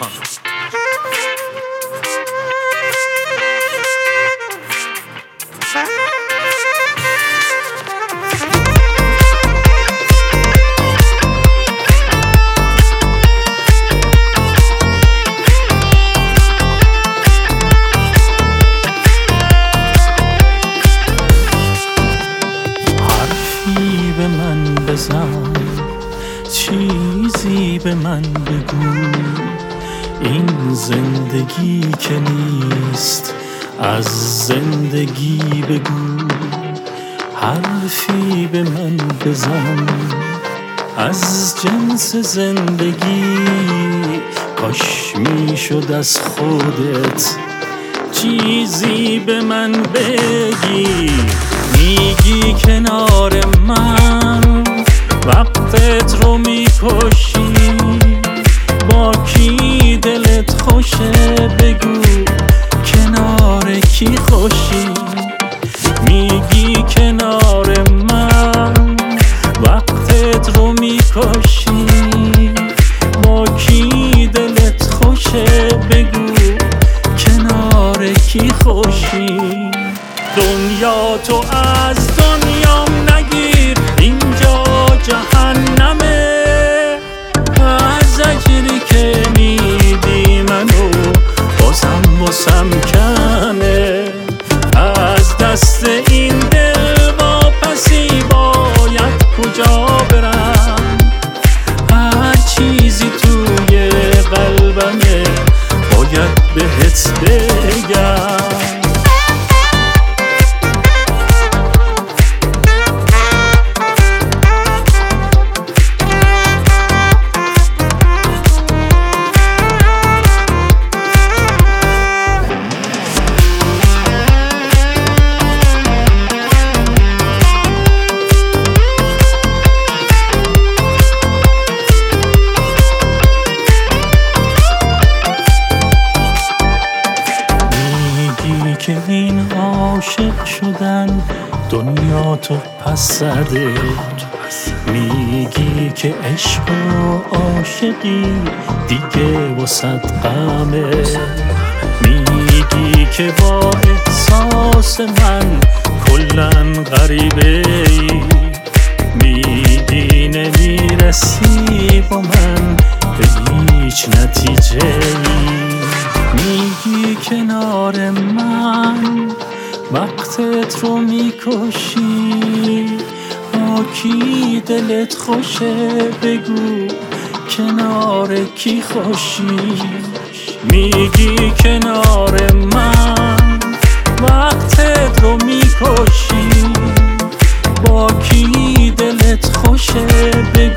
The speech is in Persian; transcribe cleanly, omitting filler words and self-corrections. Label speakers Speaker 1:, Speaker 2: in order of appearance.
Speaker 1: حرفی به من بزن، چیزی به من بگو، این زندگی که نیست از زندگی بگو. حرفی به من بزن از جنس زندگی، کاش میشد از خودت چیزی به من بگی. میگی کنار من وقتت رو میکشی، با کی دلت خوشه بگو، کنار کی خوشی. میگی کنار من وقتت رو میکشی، با کی دلت خوشه بگو، کنار کی خوشی. دنیا تو از دنیام نگیر، اینجا جهنمه. از اجری که میدی منو بازم کمه. از دست این دل واپسی باید کجا برم؟ هر چیزی توی قلبمه باید بهت بگم. که این عاشق شدن دنیا تو پس زده. میگی که عشق و عاشقی دیگه واسط غمه. میگی که با احساس من کلن غریبه ای. میگی نمیرسی با من به هیچ نتیجه ای. میگی کنار من وقتت رو میکشی، با کی دلت خوشه بگو، کنار کی خوشی. میگی کنار من وقتت رو میکشی، با کی دلت خوشه بگو،